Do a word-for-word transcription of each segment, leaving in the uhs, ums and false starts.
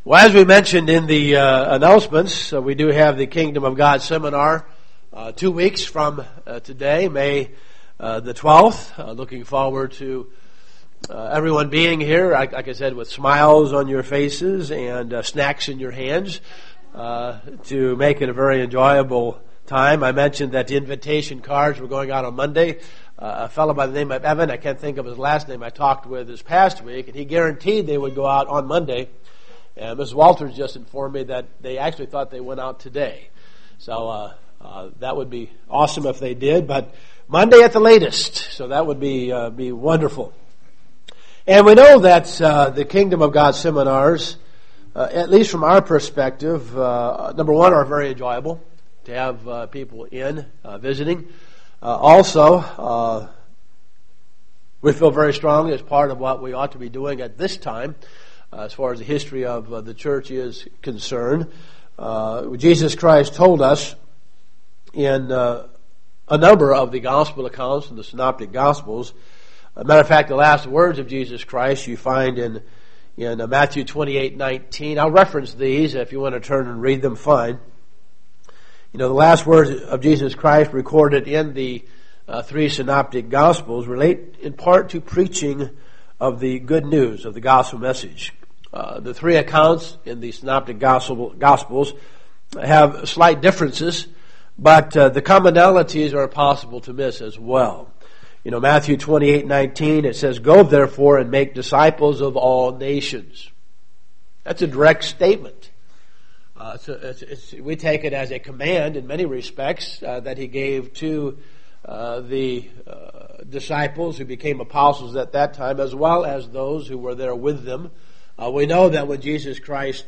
Well, as we mentioned in the uh, announcements, uh, we do have the Kingdom of God seminar uh, two weeks from uh, today, May uh, the twelfth. Uh, looking forward to uh, everyone being here, like, like I said, with smiles on your faces and uh, snacks in your hands uh, to make it a very enjoyable time. I mentioned that the invitation cards were going out on Monday. Uh, a fellow by the name of Evan, I can't think of his last name, I talked with this past week, and he guaranteed they would go out on Monday. And Missus Walters just informed me that they actually thought they went out today. So uh, uh, that would be awesome if they did, but Monday at the latest. So that would be uh, be wonderful. And we know that uh, the Kingdom of God seminars, uh, at least from our perspective, uh, number one, are very enjoyable to have uh, people in uh, visiting. Uh, also, uh, we feel very strongly as part of what we ought to be doing at this time, Uh, as far as the history of uh, the church is concerned. Uh, Jesus Christ told us in uh, a number of the gospel accounts in the synoptic gospels. As a matter of fact, the last words of Jesus Christ you find in in uh, Matthew twenty-eight nineteen. I'll reference these. If you want to turn and read them, fine. You know, the last words of Jesus Christ recorded in the uh, three synoptic gospels relate in part to preaching of the good news, of the gospel message. Uh, the three accounts in the synoptic gospel, gospels have slight differences, but uh, the commonalities are impossible to miss as well. You know, Matthew twenty-eight nineteen, it says, "Go therefore and make disciples of all nations." That's a direct statement. Uh, so it's, it's, we take it as a command in many respects uh, that he gave to uh, the uh, disciples who became apostles at that time, as well as those who were there with them. Uh, we know that when Jesus Christ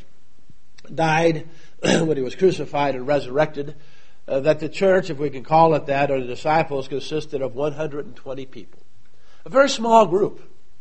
died, when he was crucified and resurrected, uh, that the church, if we can call it that, or the disciples, consisted of one hundred twenty people. A very small group.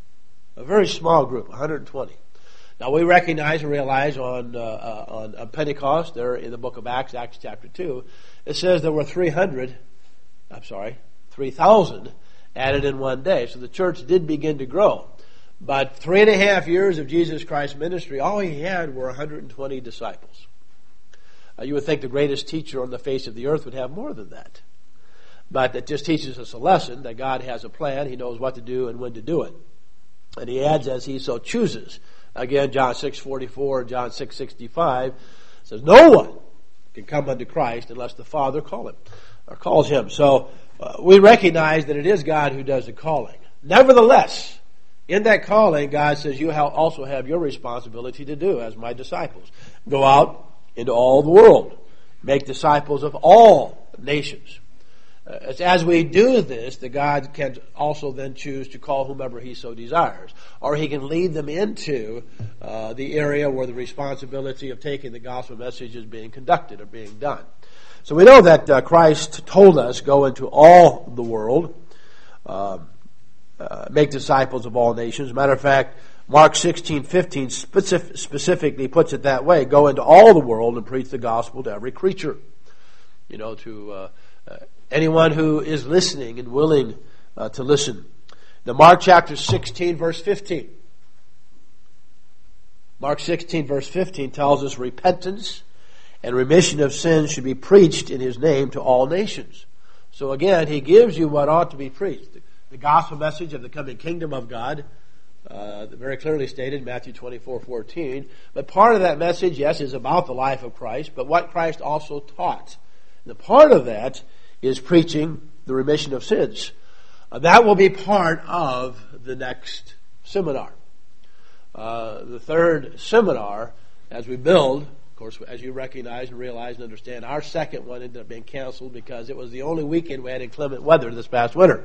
A very small group, one hundred twenty. Now we recognize and realize on, uh, uh, on, on Pentecost, there in the book of Acts, Acts chapter two, it says there were three hundred, I'm sorry, three thousand added in one day. So the church did begin to grow. But three and a half years of Jesus Christ's ministry, all he had were one hundred twenty disciples. Uh, you would think the greatest teacher on the face of the earth would have more than that. But it just teaches us a lesson that God has a plan. He knows what to do and when to do it. And he adds as he so chooses. Again, John six forty-four and John six sixty-five says, "No one can come unto Christ unless the Father call him, or calls him." So uh, we recognize that it is God who does the calling. Nevertheless, in that calling, God says, you also have your responsibility to do as my disciples. Go out into all the world. Make disciples of all nations. Uh, it's as we do this that God can also then choose to call whomever he so desires. Or he can lead them into uh, the area where the responsibility of taking the gospel message is being conducted or being done. So we know that uh, Christ told us, go into all the world. Um, Uh, make disciples of all nations. Matter of fact, Mark sixteen fifteen specific, specifically puts it that way. Go into all the world and preach the gospel to every creature. You know, to uh, uh, anyone who is listening and willing uh, to listen. Now, Mark chapter sixteen, verse fifteen. Mark sixteen, verse fifteen tells us repentance and remission of sins should be preached in his name to all nations. So again, he gives you what ought to be preached. The gospel message of the coming kingdom of God, uh, very clearly stated in Matthew twenty-four fourteen. But part of that message, yes, is about the life of Christ, but what Christ also taught. And the part of that is preaching the remission of sins. Uh, that will be part of the next seminar. Uh, the third seminar, as we build, of course, as you recognize and realize and understand, our second one ended up being canceled because it was the only weekend we had inclement weather this past winter.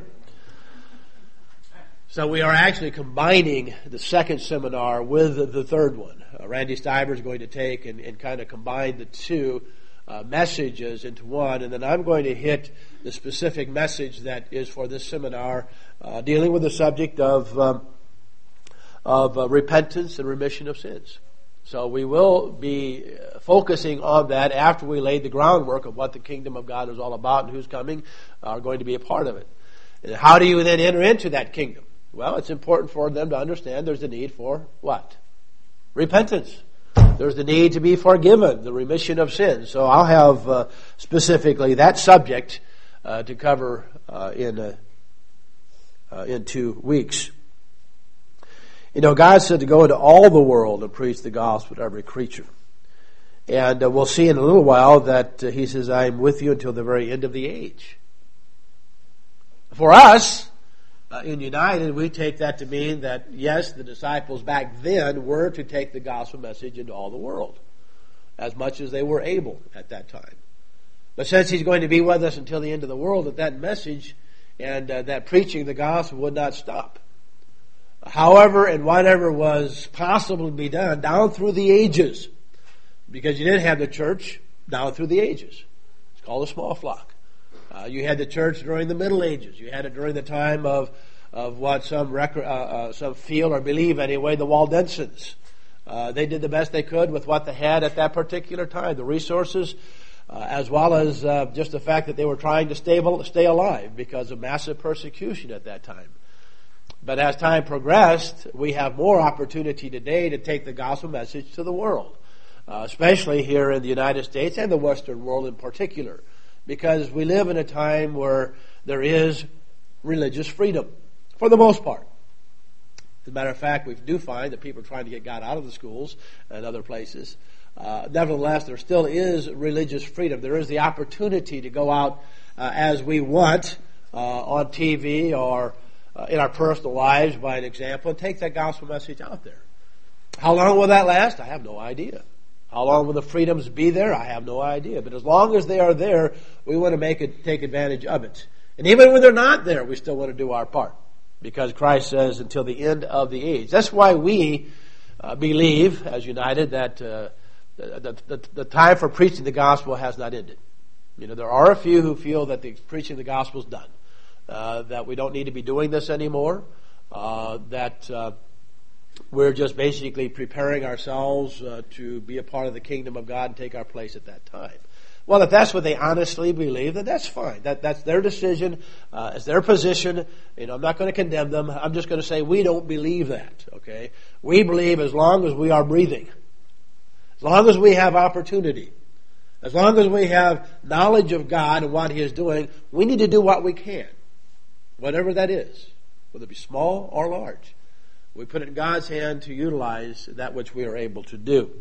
So we are actually combining the second seminar with the third one. Uh, Randy Stiver is going to take and, and kind of combine the two uh, messages into one, and then I'm going to hit the specific message that is for this seminar, uh, dealing with the subject of um, of uh, repentance and remission of sins. So we will be focusing on that after we laid the groundwork of what the kingdom of God is all about and who's coming are going to be a part of it. And how do you then enter into that kingdom? Well, it's important for them to understand there's a need for what? Repentance. There's the need to be forgiven, the remission of sins. So I'll have uh, specifically that subject uh, to cover uh, in uh, uh, in two weeks. You know, God said to go into all the world and preach the gospel to every creature. And uh, we'll see in a little while that uh, He says, I am with you until the very end of the age. For us, uh, in United, we take that to mean that, yes, the disciples back then were to take the gospel message into all the world, as much as they were able at that time. But since He's going to be with us until the end of the world, that that message and uh, that preaching the gospel would not stop. However, and whatever was possible to be done down through the ages, because you didn't have the church down through the ages. It's called a small flock. Uh, you had the church during the Middle Ages. You had it during the time of of what some rec- uh, uh, some feel or believe anyway, the Waldensians. Uh, they did the best they could with what they had at that particular time, the resources, uh, as well as uh, just the fact that they were trying to stay, stay alive because of massive persecution at that time. But as time progressed, we have more opportunity today to take the gospel message to the world. Uh, especially here in the United States and the Western world in particular, because we live in a time where there is religious freedom, for the most part. As a matter of fact, we do find that people are trying to get God out of the schools and other places. Uh, nevertheless, there still is religious freedom. There is the opportunity to go out uh, as we want uh, on T V or uh, in our personal lives, by an example, and take that gospel message out there. How long will that last? I have no idea. How long will the freedoms be there? I have no idea. But as long as they are there, we want to make it, take advantage of it. And even when they're not there, we still want to do our part. Because Christ says, until the end of the age. That's why we uh, believe, as United, that uh, the, the, the time for preaching the gospel has not ended. You know, there are a few who feel that the preaching the gospel is done. Uh, that we don't need to be doing this anymore. Uh, that... Uh, We're just basically preparing ourselves uh, to be a part of the kingdom of God and take our place at that time. Well, if that's what they honestly believe, then that's fine. That that's their decision. Uh, it's their position. You know, I'm not going to condemn them. I'm just going to say we don't believe that. Okay, we believe as long as we are breathing, as long as we have opportunity, as long as we have knowledge of God and what He is doing, we need to do what we can, whatever that is, whether it be small or large. We put it in God's hand to utilize that which we are able to do.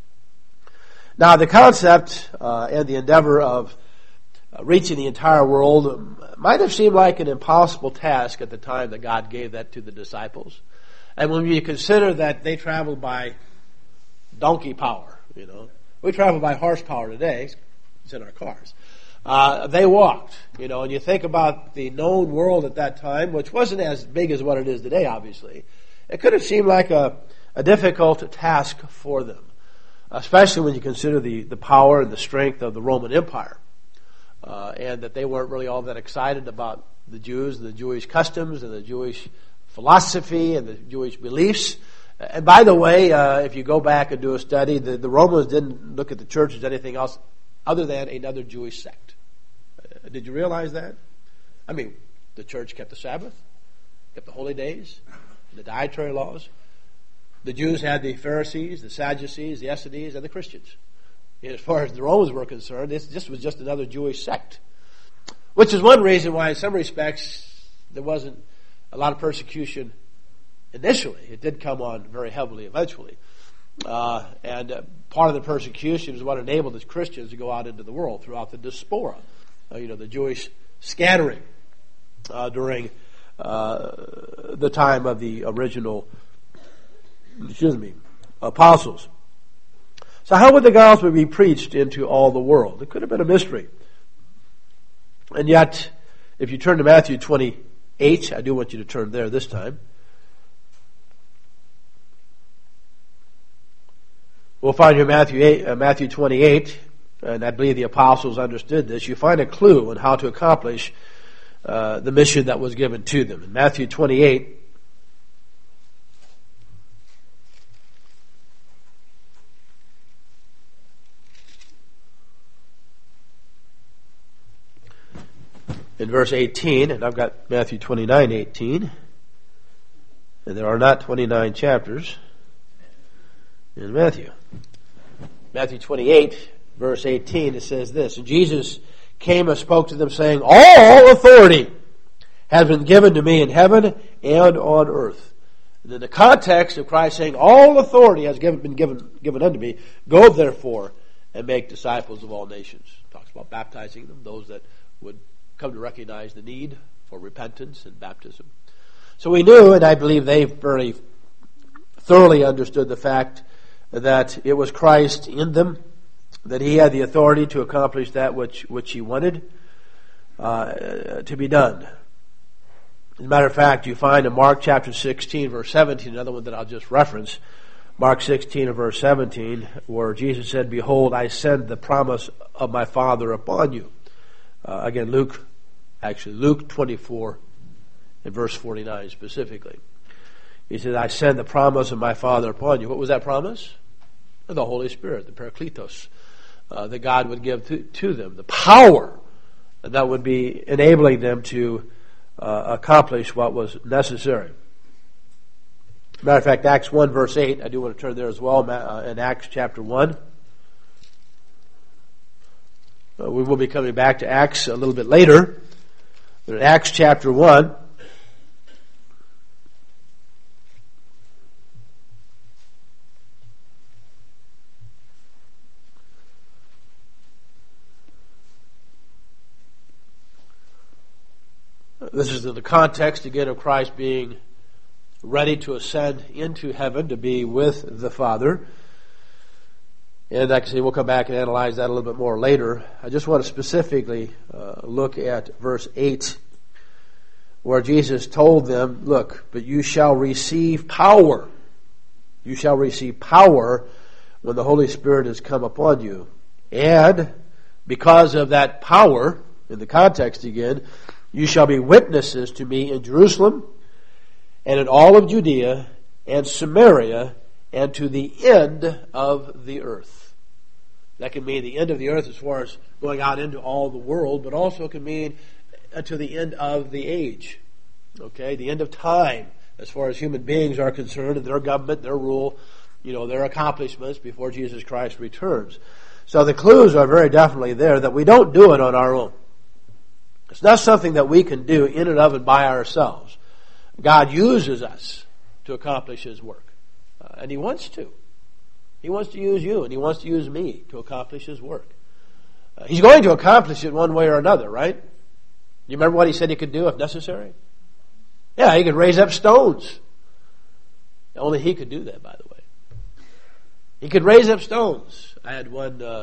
Now, the concept uh, and the endeavor of uh, reaching the entire world might have seemed like an impossible task at the time that God gave that to the disciples. And when you consider that they traveled by donkey power, you know, we travel by horsepower today. It's in our cars. Uh, they walked, you know, and you think about the known world at that time, which wasn't as big as what it is today, obviously. It could have seemed like a, a difficult task for them, especially when you consider the, the power and the strength of the Roman Empire, uh, and that they weren't really all that excited about the Jews and the Jewish customs and the Jewish philosophy and the Jewish beliefs. And by the way, uh, if you go back and do a study, the, the Romans didn't look at the church as anything else other than another Jewish sect. Uh, did you realize that? I mean, the church kept the Sabbath, kept the holy days, the dietary laws. The Jews had the Pharisees, the Sadducees, the Essenes, and the Christians. And as far as the Romans were concerned, this, this was just another Jewish sect. Which is one reason why, in some respects, there wasn't a lot of persecution initially. It did come on very heavily eventually. Uh, and uh, part of the persecution is what enabled the Christians to go out into the world throughout the diaspora. Uh, you know, the Jewish scattering uh, during Uh, the time of the original, excuse me, apostles. So how would the gospel be preached into all the world? It could have been a mystery. And yet, if you turn to Matthew twenty-eight, I do want you to turn there this time. We'll find here Matthew eight, uh, Matthew twenty-eight, and I believe the apostles understood this. You find a clue on how to accomplish Uh, the mission that was given to them. In Matthew twenty-eight, in verse eighteen, and I've got Matthew twenty-nine, eighteen, and there are not twenty-nine chapters in Matthew. Matthew twenty-eight, verse eighteen, it says this, and Jesus came and spoke to them, saying, all authority has been given to me in heaven and on earth. And in the context of Christ saying, all authority has given, been given, given unto me, go therefore and make disciples of all nations. Talks about baptizing them, those that would come to recognize the need for repentance and baptism. So we knew, and I believe they very thoroughly understood the fact that it was Christ in them, that he had the authority to accomplish that which, which he wanted uh, to be done. As a matter of fact, you find in Mark chapter sixteen, verse seventeen, another one that I'll just reference, Mark sixteen and verse seventeen, where Jesus said, behold, I send the promise of my Father upon you. Uh, again, Luke, actually, Luke twenty-four and verse forty-nine specifically. He said, I send the promise of my Father upon you. What was that promise? The Holy Spirit, the Parakletos, uh, that God would give to, to them. The power that would be enabling them to uh, accomplish what was necessary. Matter of fact, Acts one verse eight, I do want to turn there as well, uh, in Acts chapter one. Uh, we will be coming back to Acts a little bit later. But in Acts chapter one, this is in the context, again, of Christ being ready to ascend into heaven to be with the Father. And like I say, we'll come back and analyze that a little bit more later. I just want to specifically uh, look at verse eight, where Jesus told them, look, but you shall receive power. You shall receive power when the Holy Spirit has come upon you. And because of that power, in the context again, you shall be witnesses to me in Jerusalem and in all of Judea and Samaria and to the end of the earth. That can mean the end of the earth as far as going out into all the world, but also can mean to the end of the age. Okay, the end of time as far as human beings are concerned, and their government, their rule, you know, their accomplishments before Jesus Christ returns. So the clues are very definitely there that we don't do it on our own. It's not something that we can do in and of and by ourselves. God uses us to accomplish His work. Uh, and He wants to. He wants to use you and He wants to use me to accomplish His work. Uh, he's going to accomplish it one way or another, right? You remember what He said He could do if necessary? Yeah, He could raise up stones. Only He could do that, by the way. He could raise up stones. I had one uh,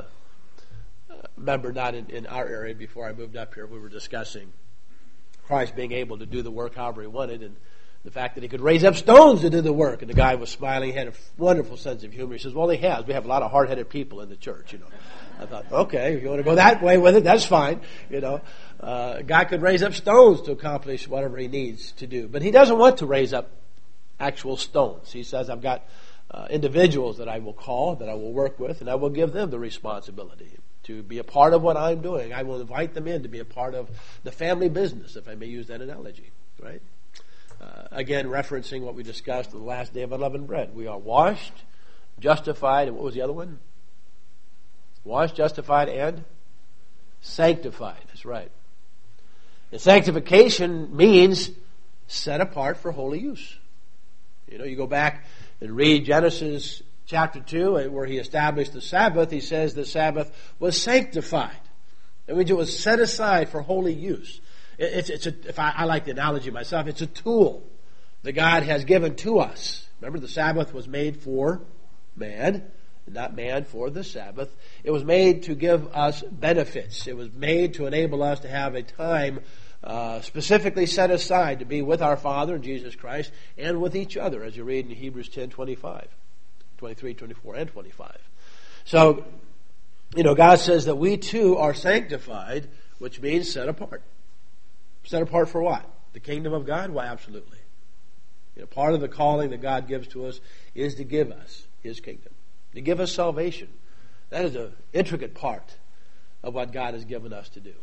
member not in, in our area before I moved up here. We were discussing Christ being able to do the work however He wanted, and the fact that He could raise up stones to do the work. And the guy was smiling. He had a wonderful sense of humor. He says, well, He has. We have a lot of hard-headed people in the church, you know. I thought, okay, if you want to go that way with it, that's fine. You know, uh, God could raise up stones to accomplish whatever He needs to do. But He doesn't want to raise up actual stones. He says, I've got uh, individuals that I will call, that I will work with, and I will give them the responsibility to be a part of what I'm doing. I will invite them in to be a part of the family business, if I may use that analogy, right? Uh, again, referencing what we discussed on the last day of unleavened bread. We are washed, justified, and what was the other one? Washed, justified, and sanctified. That's right. And sanctification means set apart for holy use. You know, you go back and read Genesis chapter two, where He established the Sabbath. He says the Sabbath was sanctified. That means it was set aside for holy use. It's, it's a, if I, I like the analogy myself, it's a tool that God has given to us. Remember, the Sabbath was made for man, not man for the Sabbath. It was made to give us benefits. It was made to enable us to have a time uh, specifically set aside to be with our Father, Jesus Christ, and with each other, as you read in Hebrews ten twenty-five, twenty-three, twenty-four, and twenty-five. So, you know, God says that we too are sanctified, which means set apart. Set apart for what? The kingdom of God? Why, absolutely. You know, part of the calling that God gives to us is to give us His kingdom, to give us salvation. That is an intricate part of what God has given us to do,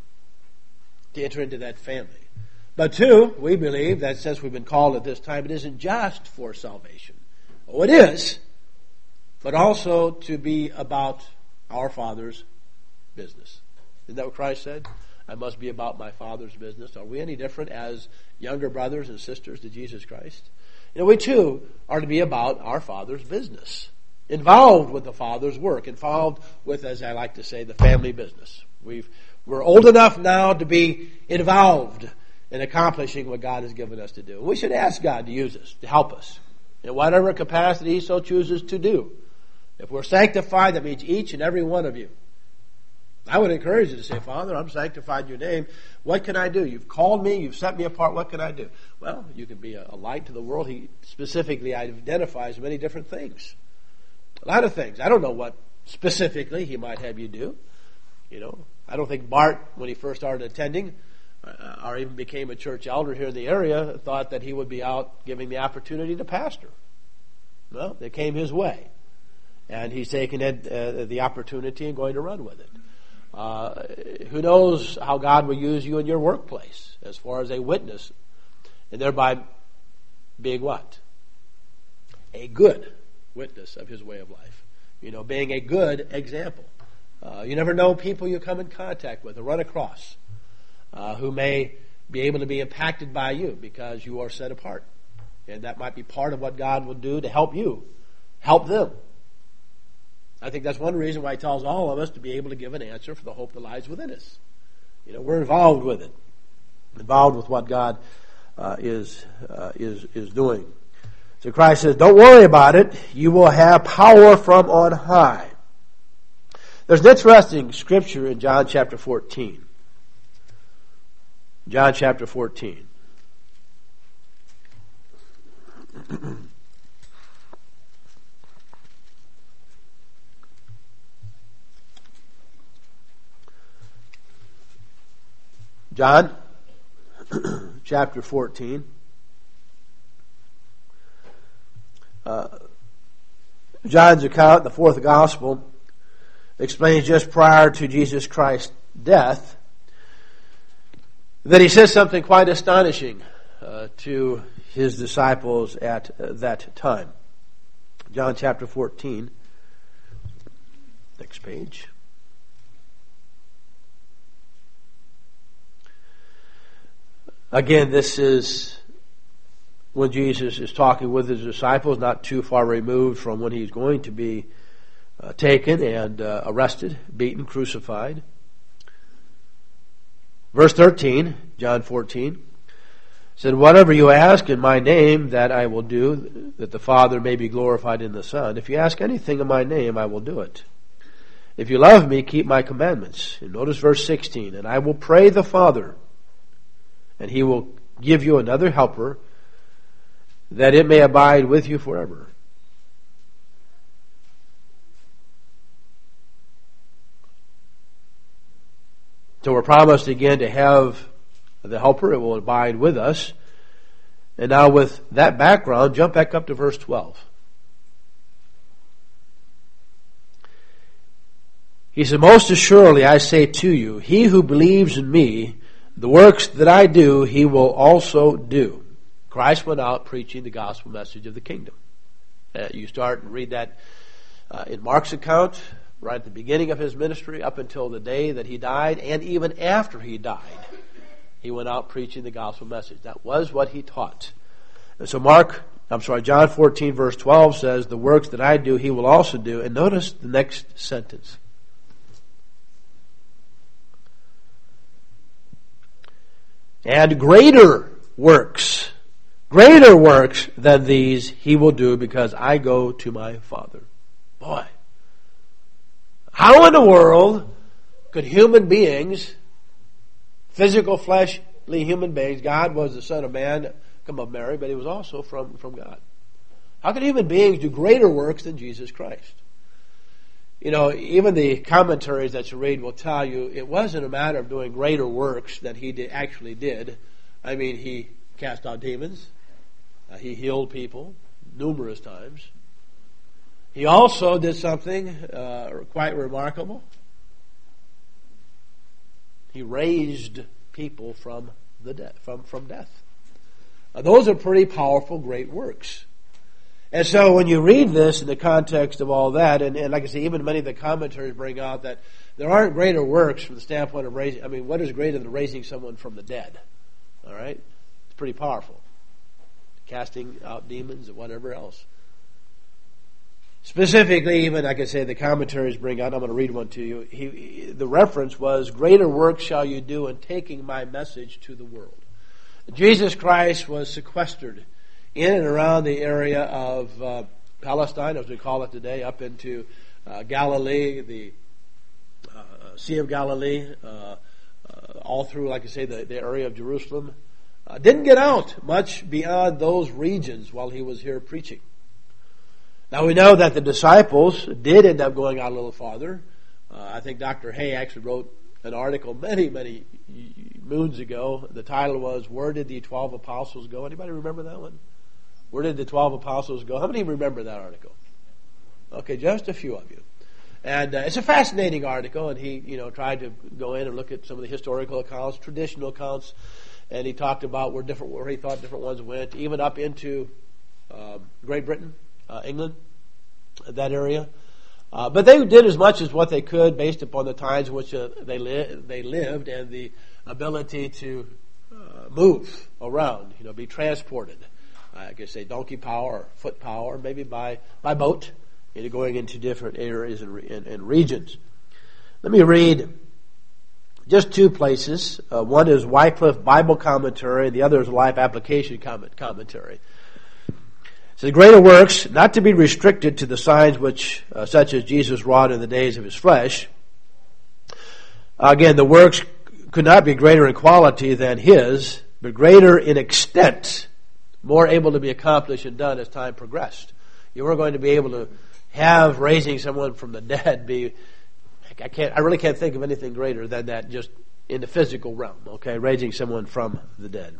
to enter into that family. But two, we believe that since we've been called at this time, it isn't just for salvation. Oh, it is, but also to be about our Father's business. Isn't that what Christ said? I must be about my Father's business. Are we any different as younger brothers and sisters to Jesus Christ? You know, we too are to be about our Father's business. Involved with the Father's work. Involved with, as I like to say, the family business. We've, we're old enough now to be involved in accomplishing what God has given us to do. We should ask God to use us, to help us, in whatever capacity He so chooses to do. If we're sanctified, that means each and every one of you. I would encourage you to say, Father, I'm sanctified in your name. What can I do? You've called me. You've set me apart. What can I do? Well, you can be a, a light to the world. He specifically identifies many different things. A lot of things. I don't know what specifically He might have you do. You know, I don't think Bart, when he first started attending, uh, or even became a church elder here in the area, thought that he would be out giving the opportunity to pastor. Well, it came his way. And he's taken it, uh, the opportunity and going to run with it. Uh, who knows how God will use you in your workplace as far as a witness, and thereby being what? A good witness of His way of life. You know, being a good example. Uh, you never know people you come in contact with or run across uh, who may be able to be impacted by you because you are set apart. And that might be part of what God will do to help you, help them. I think that's one reason why He tells all of us to be able to give an answer for the hope that lies within us. You know, we're involved with it, involved with what God uh, is uh, is is doing. So Christ says, "Don't worry about it. You will have power from on high." There's an interesting scripture in John chapter fourteen. John chapter fourteen. John, chapter fourteen. Uh, John's account, the fourth gospel, explains just prior to Jesus Christ's death that He says something quite astonishing uh, to His disciples at uh, that time. John chapter fourteen. Next page. Again, this is when Jesus is talking with His disciples, not too far removed from when He's going to be uh, taken and uh, arrested, beaten, crucified. Verse thirteen, John fourteen, said, "Whatever you ask in my name, that I will do, that the Father may be glorified in the Son. If you ask anything in my name, I will do it. If you love me, keep my commandments." And notice verse sixteen, "And I will pray the Father, and He will give you another helper, that it may abide with you forever." So we're promised again to have the helper. It will abide with us. And now with that background, jump back up to verse twelve. He said, "Most assuredly I say to you, he who believes in me, the works that I do, he will also do." Christ went out preaching the gospel message of the kingdom. Uh, you start and read that uh, in Mark's account, right at the beginning of His ministry, up until the day that He died, and even after He died, He went out preaching the gospel message. That was what He taught. And so Mark, I'm sorry, John fourteen verse twelve says, "The works that I do, He will also do." And notice the next sentence. "And greater works, greater works than these He will do, because I go to my Father." Boy, how in the world could human beings, physical, fleshly human beings, God was the Son of Man, come of Mary, but He was also from, from God. How could human beings do greater works than Jesus Christ? You know, even the commentaries that you read will tell you it wasn't a matter of doing greater works than He did, actually did. I mean, He cast out demons. Uh, he healed people numerous times. He also did something uh, quite remarkable. He raised people from the de- from from death. Uh, those are pretty powerful, great works. And so when you read this in the context of all that, and, and like I say, even many of the commentaries bring out that there aren't greater works from the standpoint of raising, I mean, what is greater than raising someone from the dead? All right? It's pretty powerful. Casting out demons and whatever else. Specifically, even, like I say, the commentaries bring out, I'm going to read one to you. He, he, the reference was, greater works shall you do in taking my message to the world. Jesus Christ was sequestered in and around the area of uh, Palestine, as we call it today, up into uh, Galilee, the uh, Sea of Galilee, uh, uh, all through, like I say, the, the area of Jerusalem. Uh, didn't get out much beyond those regions while he was here preaching. Now we know that the disciples did end up going out a little farther. Uh, I think Doctor Hay actually wrote an article many, many moons ago. The title was, Where Did the Twelve Apostles Go? Anybody remember that one? Where did the twelve apostles go? How many remember that article? Okay, just a few of you. And uh, it's a fascinating article, and he, you know, tried to go in and look at some of the historical accounts, traditional accounts, and he talked about where different, where he thought different ones went, even up into uh, Great Britain, uh, England, that area. Uh, but they did as much as what they could based upon the times in which uh, they li- they lived and the ability to uh, move around, you know, be transported. I could say donkey power or foot power, maybe by, by boat, you know, going into different areas and, and, and regions. Let me read just two places. Uh, one is Wycliffe Bible Commentary, the other is Life Application comment, Commentary. It says, greater works, not to be restricted to the signs which, uh, such as Jesus wrought in the days of his flesh. Again, the works could not be greater in quality than his, but greater in extent, more able to be accomplished and done as time progressed. You were going to be able to have raising someone from the dead be, I can't, I really can't think of anything greater than that just in the physical realm, okay, raising someone from the dead.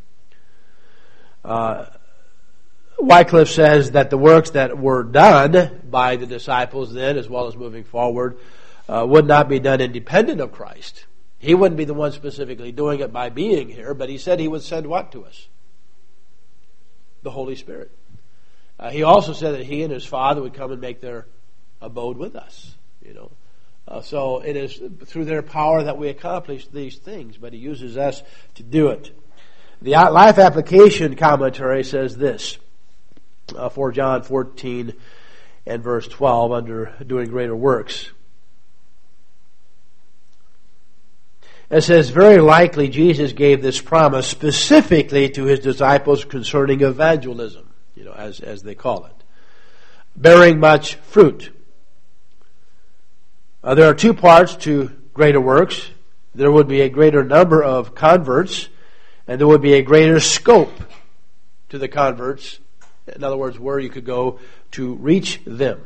Uh, Wycliffe says that the works that were done by the disciples then, as well as moving forward, uh, would not be done independent of Christ. He wouldn't be the one specifically doing it by being here, but he said he would send what to us? The Holy Spirit. Uh, he also said that he and his Father would come and make their abode with us. You know, uh, so it is through their power that we accomplish these things. But he uses us to do it. The Life Application Commentary says this uh, for John fourteen and verse twelve under doing greater works. It says, very likely Jesus gave this promise specifically to his disciples concerning evangelism, you know, as, as they call it. Bearing much fruit. Uh, there are two parts to greater works. There would be a greater number of converts, and there would be a greater scope to the converts. In other words, where you could go to reach them.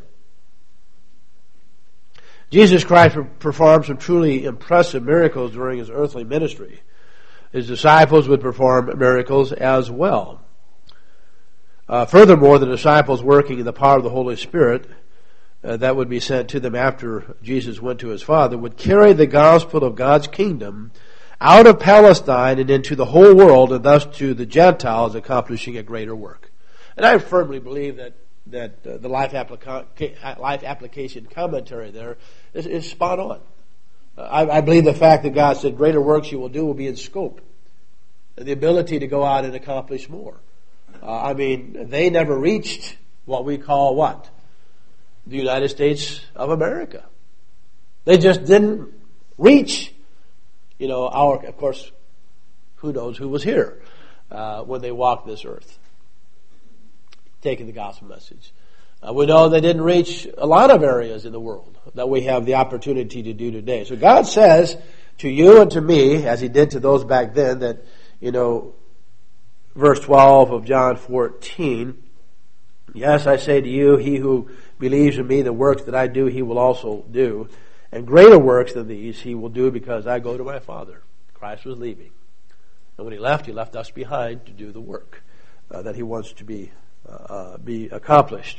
Jesus Christ performed some truly impressive miracles during his earthly ministry. His disciples would perform miracles as well. Uh, furthermore, the disciples working in the power of the Holy Spirit uh, that would be sent to them after Jesus went to his Father would carry the gospel of God's kingdom out of Palestine and into the whole world, and thus to the Gentiles, accomplishing a greater work. And I firmly believe that that uh, the life, applica- life application commentary there is, is spot on. Uh, I, I believe the fact that God said greater works you will do will be in scope. And the ability to go out and accomplish more. Uh, I mean, they never reached what we call what? The United States of America. They just didn't reach, you know, our, of course, who knows who was here uh, when they walked this earth, taking the gospel message. Uh, we know they didn't reach a lot of areas in the world that we have the opportunity to do today. So God says to you and to me, as he did to those back then, that, you know, verse twelve of John fourteen, yes, I say to you, he who believes in me, the works that I do, he will also do. And greater works than these he will do, because I go to my Father. Christ was leaving. And when he left, he left us behind to do the work uh, that he wants to be Uh, be accomplished.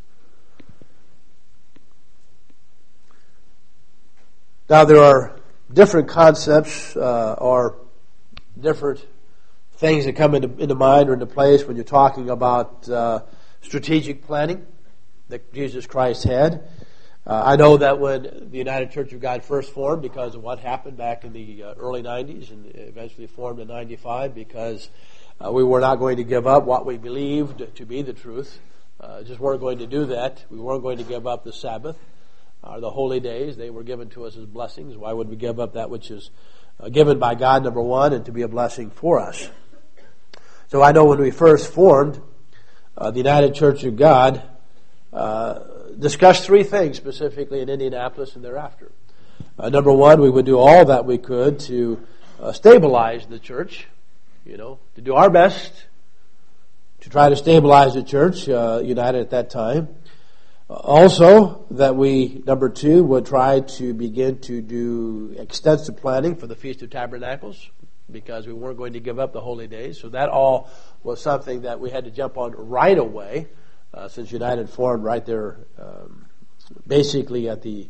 Now there are different concepts uh, or different things that come into, into mind or into place when you're talking about uh, strategic planning that Jesus Christ had. Uh, I know that when the United Church of God first formed, because of what happened back in the uh, early nineties, and eventually formed in ninety-five, because uh, we were not going to give up what we believed to be the truth. Uh, just weren't going to do that. We weren't going to give up the Sabbath or the holy days. They were given to us as blessings. Why would we give up that which is uh, given by God, number one, and to be a blessing for us? So I know when we first formed uh, the United Church of God, uh, discussed three things specifically in Indianapolis and thereafter. Uh, number one, we would do all that we could to uh, stabilize the church, you know, to do our best to try to stabilize the church, uh, United at that time. Uh, also, that we, number two, would try to begin to do extensive planning for the Feast of Tabernacles, because we weren't going to give up the holy days. So that all was something that we had to jump on right away. Uh, since United formed right there, um, basically at the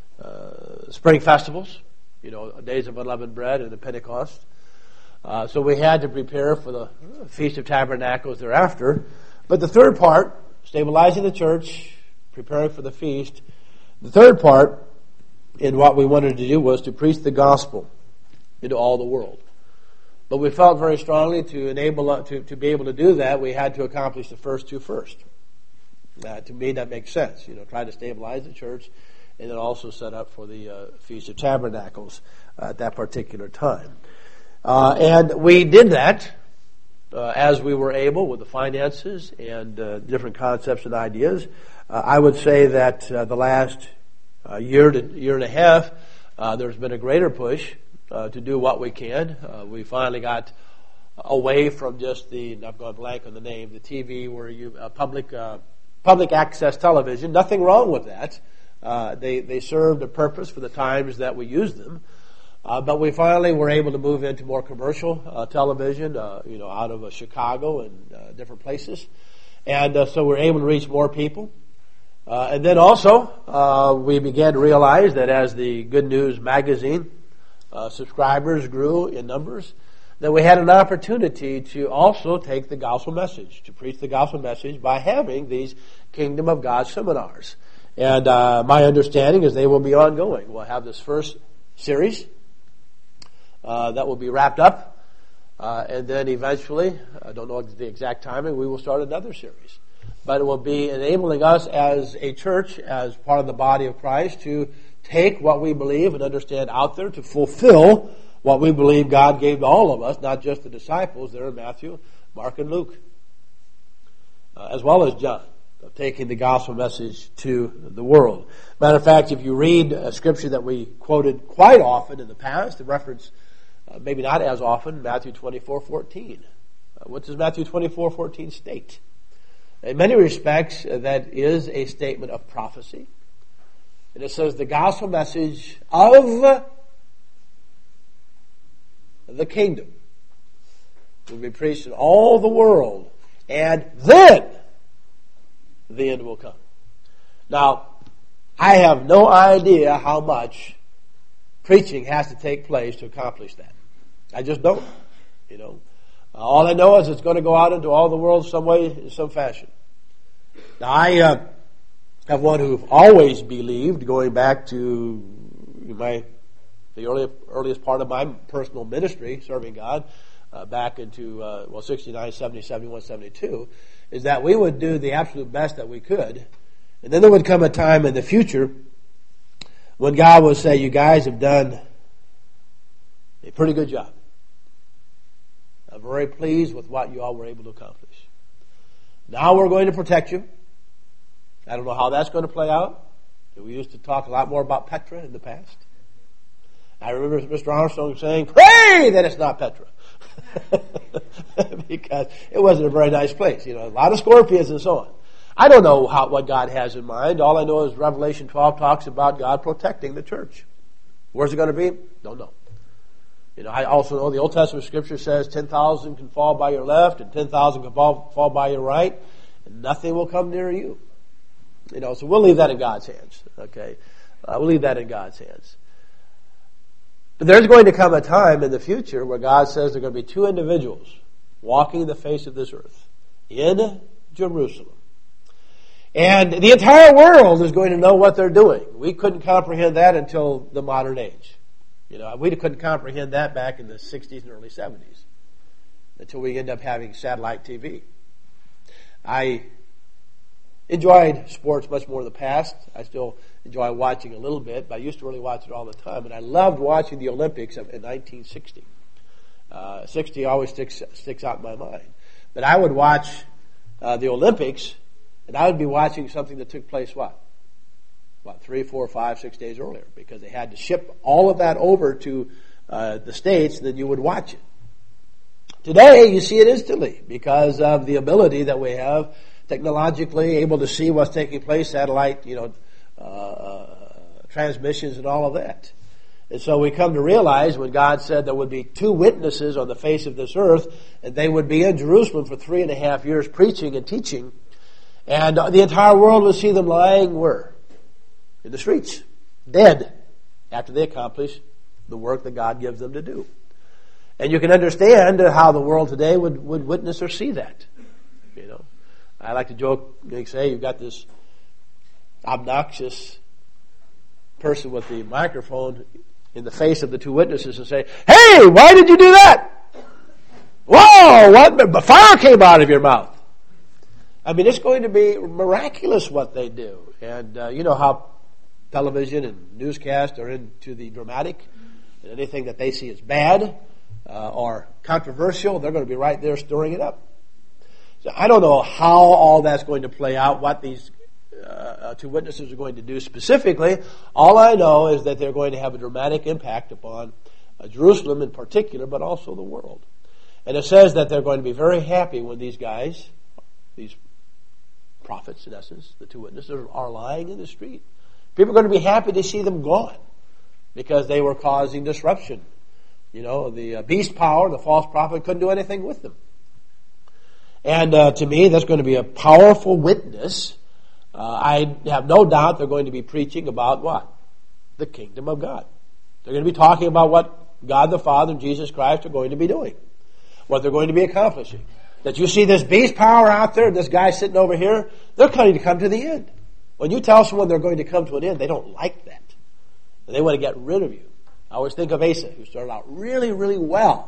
uh, spring festivals, you know, Days of Unleavened Bread and the Pentecost. Uh, so we had to prepare for the Feast of Tabernacles thereafter. But the third part, stabilizing the church, preparing for the feast, the third part in what we wanted to do was to preach the gospel into all the world. But we felt very strongly to enable to, to be able to do that, we had to accomplish the first two first. Uh, to me, that makes sense. You know, try to stabilize the church, and then also set up for the uh, Feast of Tabernacles uh, at that particular time. Uh, and we did that uh, as we were able with the finances and uh, different concepts and ideas. Uh, I would say that uh, the last uh, year to year and a half, uh, there's been a greater push uh, to do what we can. Uh, we finally got away from just the, I've gone blank on the name, the T V where you uh, public. Uh, Public access television, nothing wrong with that. Uh, they they served a purpose for the times that we used them. Uh, but we finally were able to move into more commercial uh, television, uh, you know, out of uh, Chicago and uh, different places. And uh, so we're able to reach more people. Uh, and then also, uh, we began to realize that as the Good News magazine uh, subscribers grew in numbers, that we had an opportunity to also take the gospel message, to preach the gospel message by having these Kingdom of God seminars. And uh, my understanding is they will be ongoing. We'll have this first series uh, that will be wrapped up, uh, and then eventually, I don't know the exact timing, we will start another series. But it will be enabling us as a church, as part of the body of Christ, to take what we believe and understand out there to fulfill what we believe God gave to all of us, not just the disciples there in Matthew, Mark, and Luke, uh, as well as John, of taking the gospel message to the world. Matter of fact, if you read a scripture that we quoted quite often in the past, the reference, uh, maybe not as often, Matthew twenty-four fourteen. Uh, what does Matthew twenty-four fourteen state? In many respects, uh, that is a statement of prophecy. And it says, the gospel message of the kingdom will be preached in all the world, and then the end will come. Now, I have no idea how much preaching has to take place to accomplish that. I just don't. You know, all I know is it's going to go out into all the world some way, in some fashion. Now, I uh, have one who've always believed, going back to my the early, earliest part of my personal ministry, serving God, uh, back into, uh, well, sixty-nine, seventy, seventy-one, seventy-two, is that we would do the absolute best that we could. And then there would come a time in the future when God would say, you guys have done a pretty good job. I'm very pleased with what you all were able to accomplish. Now we're going to protect you. I don't know how that's going to play out. We used to talk a lot more about Petra in the past. I remember Mister Armstrong saying, pray that it's not Petra. Because it wasn't a very nice place. You know, a lot of scorpions and so on. I don't know how, what God has in mind. All I know is Revelation twelve talks about God protecting the church. Where's it going to be? Don't know. You know, I also know the Old Testament scripture says ten thousand can fall by your left and ten thousand can fall, fall by your right, and nothing will come near you. You know, so we'll leave that in God's hands. Okay, uh, we'll leave that in God's hands. But there's going to come a time in the future where God says there are going to be two individuals walking the face of this earth in Jerusalem. And the entire world is going to know what they're doing. We couldn't comprehend that until the modern age. You know, we couldn't comprehend that back in the sixties and early seventies until we end up having satellite T V. I enjoyed sports much more in the past. I still enjoy watching a little bit, but I used to really watch it all the time. And I loved watching the Olympics in nineteen sixty. Uh, sixty always sticks sticks out in my mind. But I would watch uh, the Olympics, and I would be watching something that took place, what? What, three, four, five, six days earlier, because they had to ship all of that over to uh, the States, and then you would watch it. Today, you see it instantly because of the ability that we have technologically, able to see what's taking place, satellite, you know, uh, uh, transmissions and all of that. And so we come to realize when God said there would be two witnesses on the face of this earth, and they would be in Jerusalem for three and a half years preaching and teaching, and the entire world would see them lying where? In the streets, dead, after they accomplish the work that God gives them to do. And you can understand how the world today would, would witness or see that. You know, I like to joke, they say, you've got this obnoxious person with the microphone in the face of the two witnesses and say, "Hey, why did you do that? Whoa, what? Fire came out of your mouth." I mean, it's going to be miraculous what they do. And uh, you know how television and newscasts are into the dramatic, and anything that they see as bad uh, or controversial, they're going to be right there stirring it up. So I don't know how all that's going to play out, what these uh, two witnesses are going to do specifically. All I know is that they're going to have a dramatic impact upon uh, Jerusalem in particular, but also the world. And it says that they're going to be very happy when these guys, these prophets in essence, the two witnesses, are lying in the street. People are going to be happy to see them gone because they were causing disruption. You know, the uh, beast power, the false prophet, couldn't do anything with them. And uh, to me, that's going to be a powerful witness. Uh, I have no doubt they're going to be preaching about what? The kingdom of God. They're going to be talking about what God the Father and Jesus Christ are going to be doing, what they're going to be accomplishing. That you see this beast power out there, this guy sitting over here, they're going to come to the end. When you tell someone they're going to come to an end, they don't like that. And they want to get rid of you. I always think of Asa, who started out really, really well.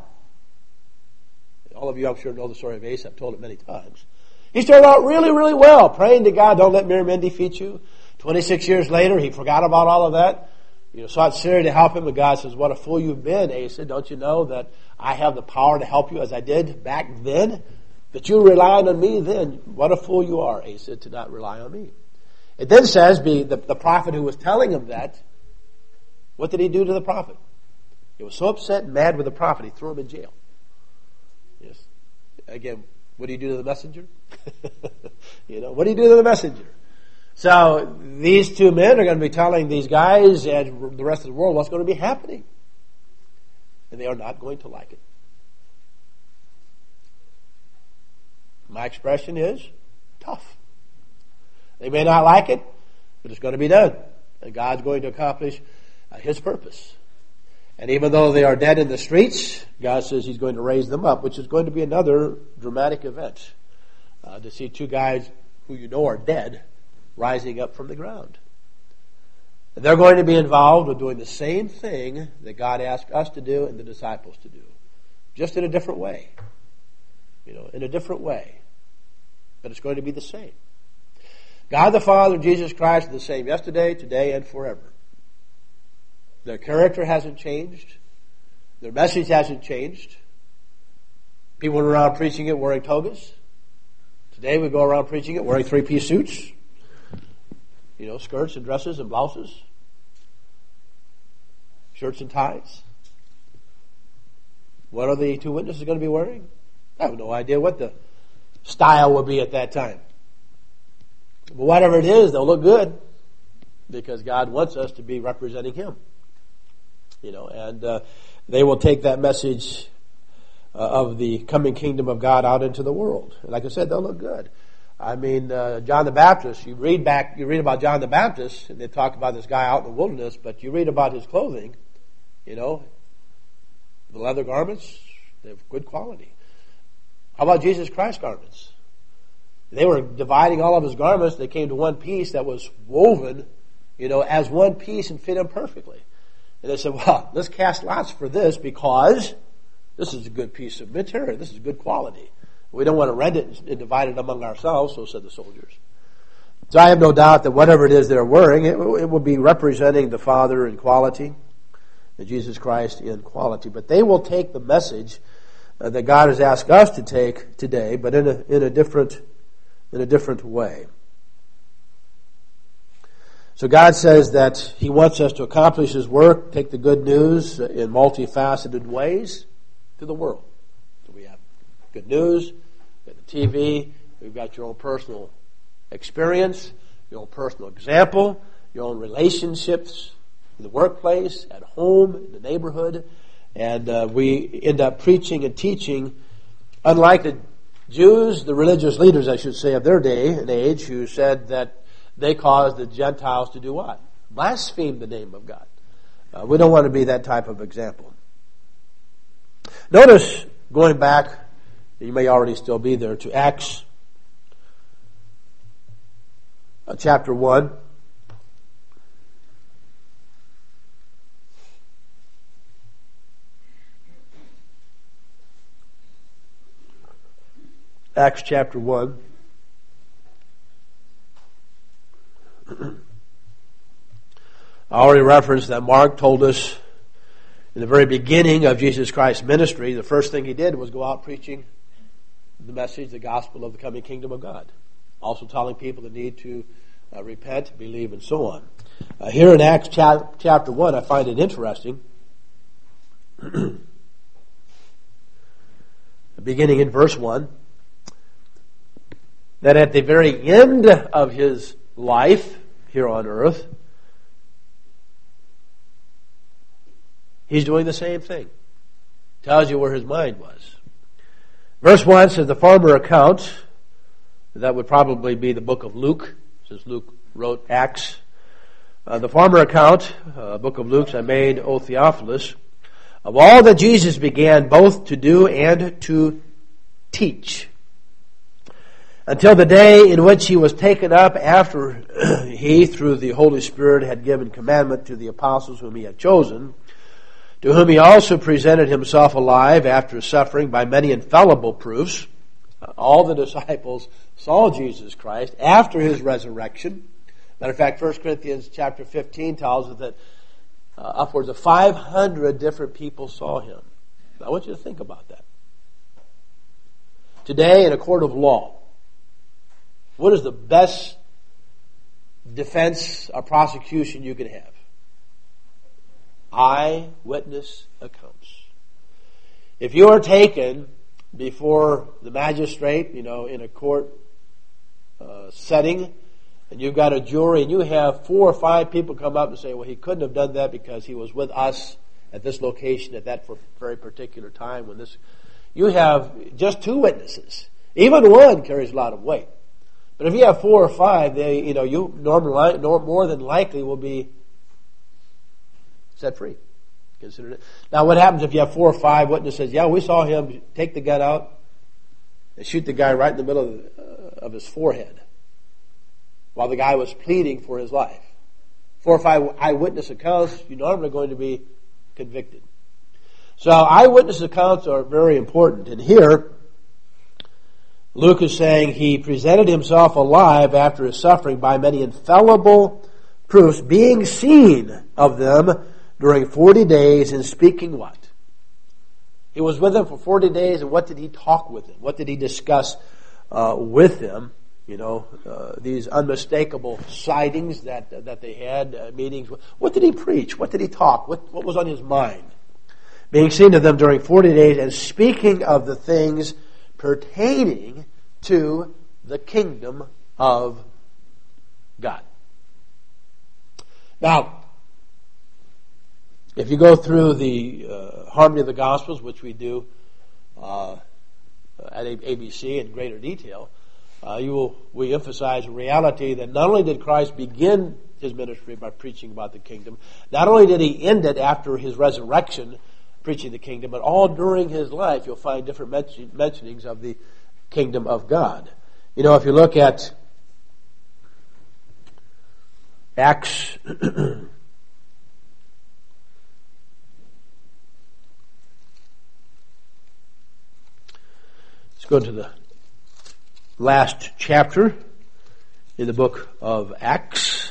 All of you, I'm sure, know the story of Asa. I've told it many times. He started out really, really well, praying to God, don't let Miriam defeat you. twenty-six years later, he forgot about all of that. You know, sought Syria to help him, and God says, what a fool you've been, Asa. Don't you know that I have the power to help you as I did back then? That you relied on me then. What a fool you are, Asa, to not rely on me. It then says, the, the, the prophet who was telling him that, what did he do to the prophet? He was so upset and mad with the prophet, he threw him in jail. Yes. Again, what do you do to the messenger? You know, what do you do to the messenger? So these two men are going to be telling these guys and the rest of the world what's going to be happening. And they are not going to like it. My expression is tough. They may not like it, but it's going to be done. And God's going to accomplish uh, His purpose. And even though they are dead in the streets, God says He's going to raise them up, which is going to be another dramatic event. Uh, to see two guys who you know are dead rising up from the ground. And they're going to be involved with doing the same thing that God asked us to do and the disciples to do. Just in a different way. You know, in a different way. But it's going to be the same. God the Father and Jesus Christ are the same yesterday, today, and forever. Their character hasn't changed. Their message hasn't changed. People went around preaching it wearing togas. Today we go around preaching it wearing three-piece suits. You know, skirts and dresses and blouses. Shirts and ties. What are the two witnesses going to be wearing? I have no idea what the style will be at that time. But whatever it is, they'll look good because God wants us to be representing Him. You know, and uh, they will take that message uh, of the coming kingdom of God out into the world. And like I said, they'll look good. I mean, uh, John the Baptist, you read back, you read about John the Baptist, and they talk about this guy out in the wilderness, but you read about his clothing, you know, The leather garments, they have good quality. How about Jesus Christ's garments? They were dividing all of his garments. They came to one piece that was woven, you know, as one piece and fit him perfectly. And they said, well, let's cast lots for this because this is a good piece of material. This is good quality. We don't want to rent it and divide it among ourselves, so said the soldiers. So I have no doubt that whatever it is they're wearing, it, it will be representing the Father in quality, and Jesus Christ in quality. But they will take the message uh, that God has asked us to take today, but in a, in a different, in a different way. So God says that He wants us to accomplish His work, take the good news in multifaceted ways to the world. So we have good news, we have the T V, we've got your own personal experience, your own personal example, your own relationships in the workplace, at home, in the neighborhood, and uh, we end up preaching and teaching, unlike the Jews, the religious leaders, I should say, of their day and age, who said that they caused the Gentiles to do what? Blaspheme the name of God. Uh, we don't want to be that type of example. Notice, going back, you may already still be there, to Acts uh, chapter one. Acts chapter one. I already referenced that Mark told us in the very beginning of Jesus Christ's ministry, the first thing he did was go out preaching the message, the gospel of the coming kingdom of God. Also telling people the need to uh, repent, believe, and so on. Uh, here in Acts cha- chapter one, I find it interesting. Beginning in verse one, that at the very end of his life here on earth, he's doing the same thing. Tells you where his mind was. Verse one says, the former account, that would probably be the book of Luke, since Luke wrote Acts. Uh, the former account, uh, book of Luke, I made, O Theophilus, of all that Jesus began both to do and to teach, until the day in which he was taken up, after he, through the Holy Spirit, had given commandment to the apostles whom he had chosen, to whom he also presented himself alive after suffering by many infallible proofs. All the disciples saw Jesus Christ after his resurrection. Matter of fact, First Corinthians chapter fifteen tells us that uh, upwards of five hundred different people saw him. I want you to think about that. Today, in a court of law, what is the best defense or prosecution you can have? Eyewitness accounts. If you are taken before the magistrate, you know, in a court uh, setting, and you've got a jury, and you have four or five people come up and say, well, he couldn't have done that because he was with us at this location at that very particular time when this... You have just two witnesses. Even one carries a lot of weight. But if you have four or five, they, you know, you normally, more than likely will be set free. Consider it. Now, what happens if you have four or five witnesses? Yeah, we saw him take the gun out and shoot the guy right in the middle of, uh, of his forehead while the guy was pleading for his life. Four or five eyewitness accounts, you're normally going to be convicted. So eyewitness accounts are very important. And here, Luke is saying he presented himself alive after his suffering by many infallible proofs, being seen of them during forty days and speaking what? He was with them for forty days, and what did he talk with them? What did he discuss uh, with them? You know, uh, these unmistakable sightings that that they had, uh, meetings. What did he preach? What did he talk? What, what was on his mind? Being seen of them during forty days and speaking of the things pertaining to the kingdom of God. Now, if you go through the uh, Harmony of the Gospels, which we do uh, at A B C in greater detail, uh, you will, we emphasize the reality that not only did Christ begin his ministry by preaching about the kingdom, not only did he end it after his resurrection preaching the kingdom, but all during his life you'll find different mention, mentionings of the kingdom of God. You know, if you look at Acts let's go to the last chapter in the book of Acts.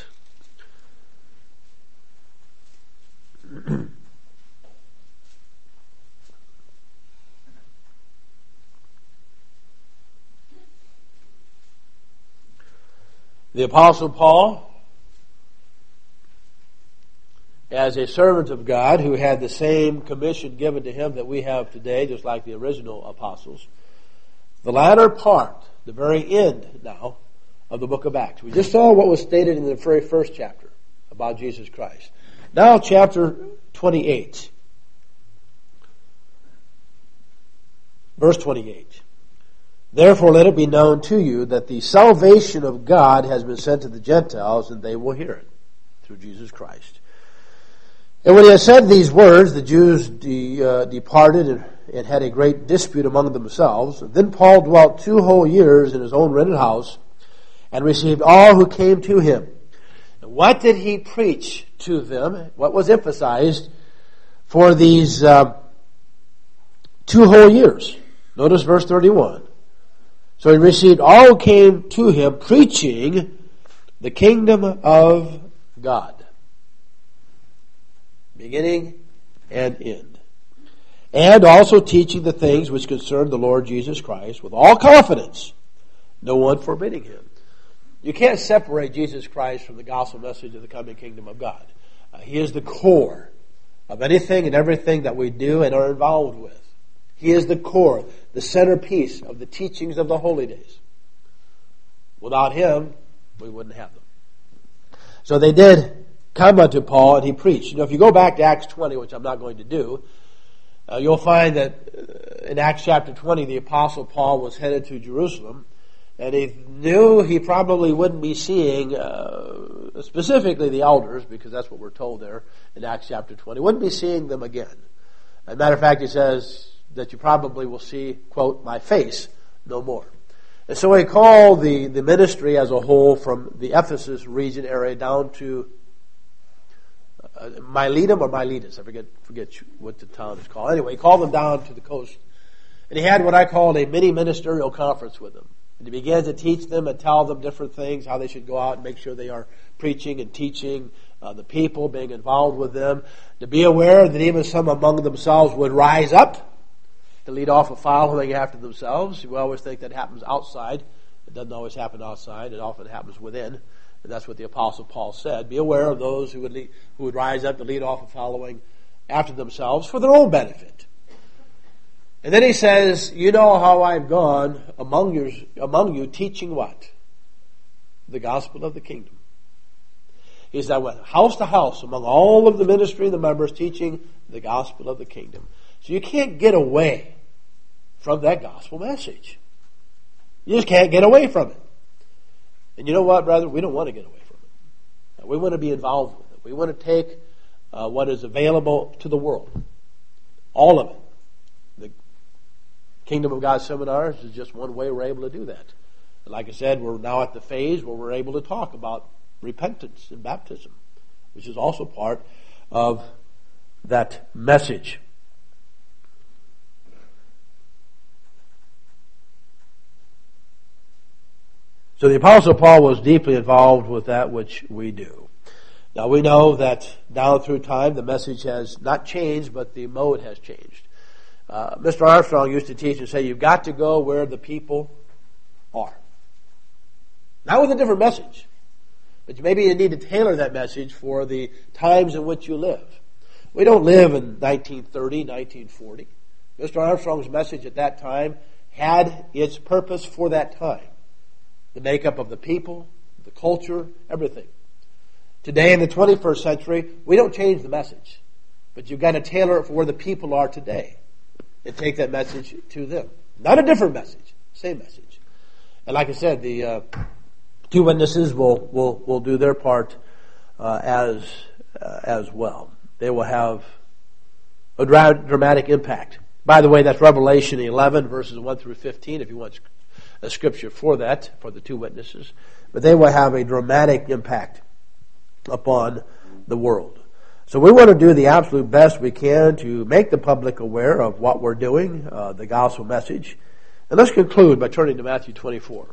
The Apostle Paul, as a servant of God who had the same commission given to him that we have today, just like the original apostles, the latter part, the very end now, of the book of Acts. We just saw what was stated in the very first chapter about Jesus Christ. Now chapter twenty-eight. Verse twenty-eight. Therefore let it be known to you that the salvation of God has been sent to the Gentiles, and they will hear it through Jesus Christ. And when he had said these words, the Jews de, uh, departed and, and had a great dispute among themselves. Then Paul dwelt two whole years in his own rented house and received all who came to him. And what did he preach to them? What was emphasized for these uh, two whole years? Notice verse thirty-one. So he received all who came to him, preaching the kingdom of God. Beginning and end. And also teaching the things which concern the Lord Jesus Christ with all confidence, no one forbidding him. You can't separate Jesus Christ from the gospel message of the coming kingdom of God. Uh, he is the core of anything and everything that we do and are involved with. He is the core, the centerpiece of the teachings of the holy days. Without him, we wouldn't have them. So they did come unto Paul and he preached. You know, if you go back to Acts twenty, which I'm not going to do, uh, you'll find that uh, in Acts chapter twenty, the apostle Paul was headed to Jerusalem, and he knew he probably wouldn't be seeing uh, specifically the elders, because that's what we're told there in Acts chapter twenty. Wouldn't be seeing them again. As a matter of fact, he says that you probably will see, quote, my face no more. And so he called the, the ministry as a whole from the Ephesus region area down to uh, Miletum or Miletus. I forget forget what the town is called. Anyway, he called them down to the coast. And he had what I called a mini ministerial conference with them. And he began to teach them and tell them different things, how they should go out and make sure they are preaching and teaching uh, the people, being involved with them. To be aware that even some among themselves would rise up to lead off a following after themselves. We always think that happens outside. It doesn't always happen outside. It often happens within. And that's what the Apostle Paul said. Be aware of those who would lead, who would rise up to lead off a following after themselves for their own benefit. And then he says, you know how I've gone among you, among you teaching what? The gospel of the kingdom. He said, I went house to house among all of the ministry and the members teaching the gospel of the kingdom. So you can't get away from that gospel message. You just can't get away from it. And you know what, brother? We don't want to get away from it. We want to be involved with it. We want to take uh, what is available to the world. All of it. The Kingdom of God seminars is just one way we're able to do that. And like I said, we're now at the phase where we're able to talk about repentance and baptism, which is also part of that message. So the Apostle Paul was deeply involved with that which we do. Now we know that down through time the message has not changed, but the mode has changed. Uh, Mister Armstrong used to teach and say, you've got to go where the people are. Not with a different message, but maybe you need to tailor that message for the times in which you live. We don't live in nineteen thirty, nineteen forty. Mister Armstrong's message at that time had its purpose for that time. The makeup of the people, the culture, everything. Today in the twenty-first century, we don't change the message. But you've got to tailor it for where the people are today. And take that message to them. Not a different message. Same message. And like I said, the uh, two witnesses will, will, will do their part uh, as uh, as well. They will have a dra- dramatic impact. By the way, that's Revelation eleven, verses one through fifteen, if you want a scripture for that, for the two witnesses. But they will have a dramatic impact upon the world. So we want to do the absolute best we can to make the public aware of what we're doing, uh, the gospel message. And let's conclude by turning to Matthew twenty-four.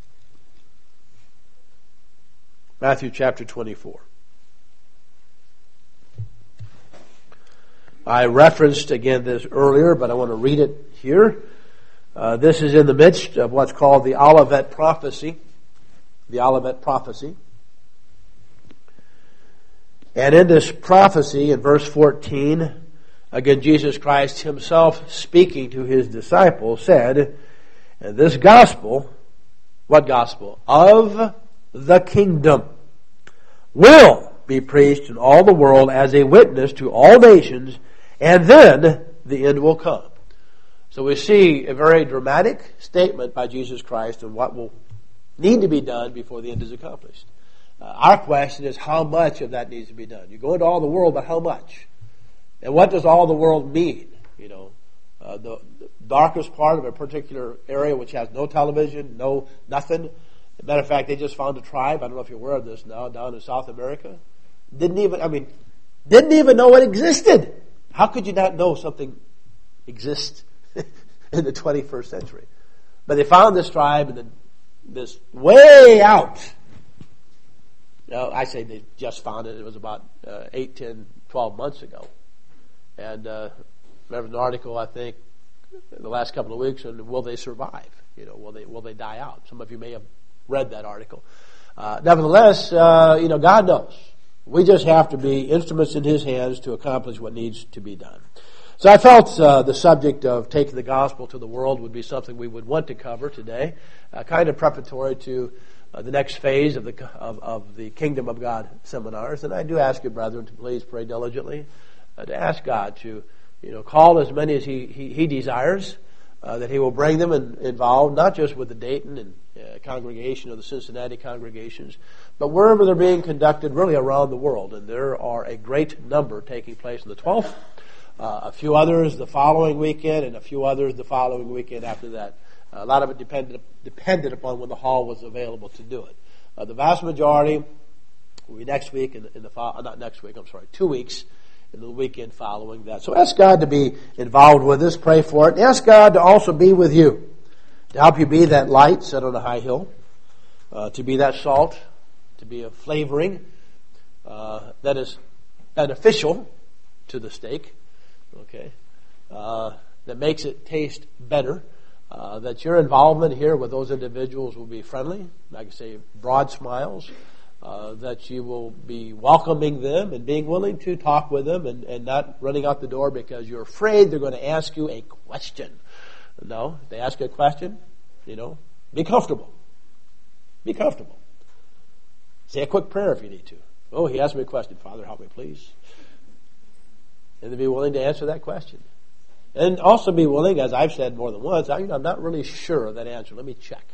Matthew chapter twenty-four. I referenced again this earlier, but I want to read it here. Uh, this is in the midst of what's called the Olivet prophecy. The Olivet prophecy. And in this prophecy, in verse fourteen, again, Jesus Christ himself speaking to his disciples said, and this gospel, what gospel? Of the kingdom will be preached in all the world as a witness to all nations, and then the end will come. So we see a very dramatic statement by Jesus Christ on what will need to be done before the end is accomplished. Uh, our question is how much of that needs to be done. You go into all the world, but how much? And what does all the world mean? You know, uh, the, the darkest part of a particular area which has no television, no nothing. As a matter of fact, they just found a tribe, I don't know if you're aware of this now, down in South America. Didn't even, I mean, didn't even know it existed. How could you not know something exists in the twenty-first century? But they found this tribe in the, this way out. Now, I say they just found it. It was about uh, eight, ten, twelve months ago. And uh, there was an article, I think, in the last couple of weeks on will they survive? You know, will they will they die out? Some of you may have read that article. Uh, nevertheless, uh, you know, God knows. We just have to be instruments in his hands to accomplish what needs to be done. So I felt uh, the subject of taking the gospel to the world would be something we would want to cover today, uh, kind of preparatory to uh, the next phase of the of, of the Kingdom of God seminars. And I do ask you, brethren, to please pray diligently, uh, to ask God to, you know, call as many as he, he, he desires, uh, that he will bring them in, involved, not just with the Dayton and uh, congregation or the Cincinnati congregations, but wherever they're being conducted really around the world. And there are a great number taking place on the twelfth, uh, a few others the following weekend, and a few others the following weekend after that. Uh, a lot of it depended, depended upon when the hall was available to do it. Uh, the vast majority will be next week, in, in the fo- not next week, I'm sorry, two weeks, in the weekend following that. So ask God to be involved with us, pray for it, and ask God to also be with you, to help you be that light set on a high hill, uh, to be that salt, to be a flavoring uh, that is beneficial to the steak, okay, uh, that makes it taste better, uh, that your involvement here with those individuals will be friendly, like I say, broad smiles, uh, that you will be welcoming them and being willing to talk with them and, and not running out the door because you're afraid they're going to ask you a question. No, if they ask you a question, you know, be comfortable. Be comfortable. Say a quick prayer if you need to. Oh, he asked me a question. Father, help me, please. And then be willing to answer that question. And also be willing, as I've said more than once, I, you know, I'm not really sure of that answer. Let me check.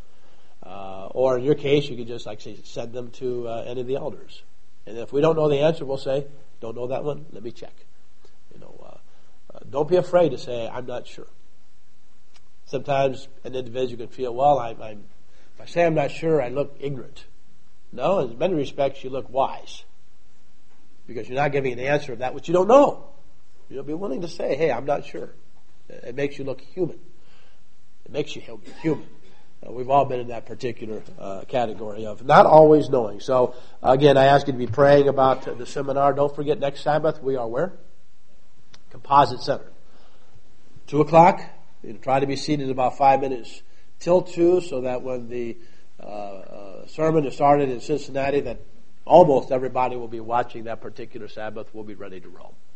Uh, or in your case, you could just, like say, send them to uh, any of the elders. And if we don't know the answer, we'll say, don't know that one? Let me check. You know, uh, uh, don't be afraid to say, I'm not sure. Sometimes an individual can feel, well, I'm, I'm, if I say I'm not sure, I look ignorant. No, in many respects, you look wise. Because you're not giving an answer of that which you don't know. You'll be willing to say, hey, I'm not sure. It makes you look human. It makes you human. Uh, we've all been in that particular uh, category of not always knowing. So, again, I ask you to be praying about uh, the seminar. Don't forget, next Sabbath, we are where? Composite Center. Two o'clock. You know, try to be seated about five minutes till two so that when the uh, uh, sermon is started in Cincinnati, that almost everybody will be watching that particular Sabbath. We'll be ready to roll.